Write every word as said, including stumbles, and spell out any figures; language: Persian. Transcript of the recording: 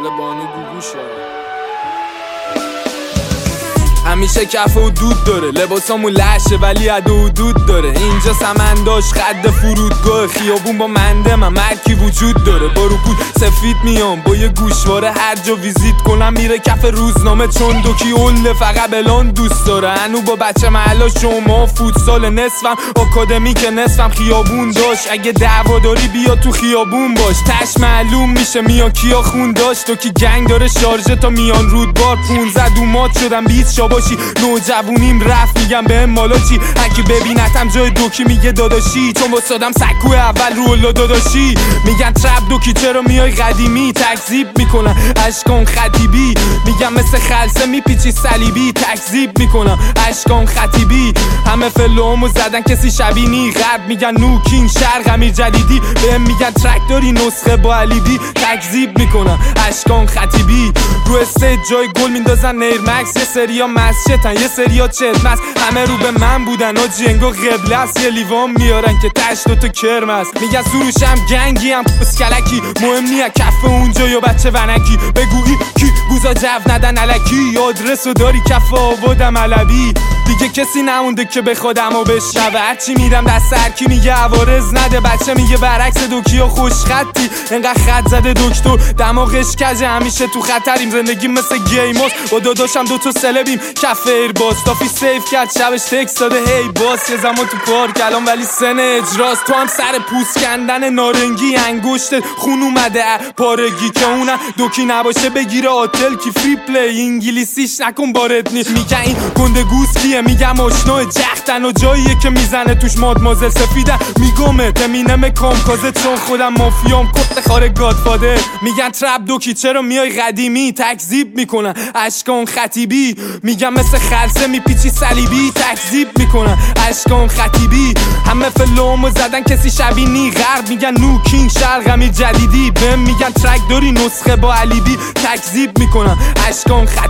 مال بانو گوگوشه. همیشه کف و دود داره، لباسامون لشه ولی عد و حدود داره. اینجا سمنداش خد فرودگاه، خیابون با منده من مرکی وجود داره. با روپود سفید میام با یه گوشواره، هر جا ویزیت کنم میره کف روزنامه، چون دوکی اله فقط بلان دوست داره. هنو با بچه محلا شما فوتسال، نصفم آکادمی که نصفم خیابون داشت. اگه دعوا داری بیا تو خیابون باش، تش معلوم میشه میان کیا خون داشت. دوکی گنگ داره شارژه تا میان رودبار، پونزده دومات شدم بیست شاباشی. نوجوونیم رفت میگم به مالا چی، هرکی ببینتم جای دوکی میگه داداشی، چون واسادم سکو اول رو الا داداشی. میگن ترپ دوکی چرا میای قدیمی، تکذیب میکنن اشکان خطیبی. میگم مثل خلصه میپیچی صلیبی، تکذیب میکنم اشکان خطیبی. همه فلومو زدن کسی شبینی، غرب میگن نوکین شرق امیر جدیدی. بهم میگن ترک داری نسخه با علیبی، تکذیب میکنم اشکان خطیبی. رو استیج جای گل میندازن نیرمکس، یه سریا مسجدن یه سریا چلمس. همه رو به من بودن و جنگو قبله است، یه لیوان میارن که تش دوتا کرم است. میگن سروشم گنگی هم پسکلکی، مهم نیه کف اونجا یا بچه ونکی. بگویی کی گوزا جو ندن علکی، آدرسو داری کف آبادم علوی. دیگه کسی نمونده که به خودمو بشنوه، هرچی میدم دست هرکی میگه عوارض نده. بچه میگه برعکس دوکیا خوش خطی، انقدر خط زده دکتر دماغش کجه. همیشه تو خطریم، زندگی مثل گیماست. با داداشم دوتا سلبیم کف ایرباز، تافی سیف کرد شبش تکس داده هی باس. یه زمان تو پارک الان ولی سن اجراست. تو هم سر پوست کندن نارنگی، انگشت خون اومده پارگی. که اونم دوکی نباشه بگیره آتل کی فری پلی، انگلیسیش نکن باردنی. میگن این گنده گوز کیه، میگم آشنای جختن و جاییه که میزنه توش مادمازل سفیدن. میگم تمینم کامکازه چون خودم مافیام کت خاره گادفادر. میگن ترپ دوکی چرا میای قدیمی، تکذیب میکنن اشکان خطیبی. میگم مثل خلصه میپیچی صلیبی، تکذیب میکنن اشکان خطیبی. همه فلومو زدن کسی شبینی، غرب میگن نوکین شرق امیر جدیدی. بهم میگن ترک داری نسخه با علیبی، تکذیب میکنن اشکان خطیبی.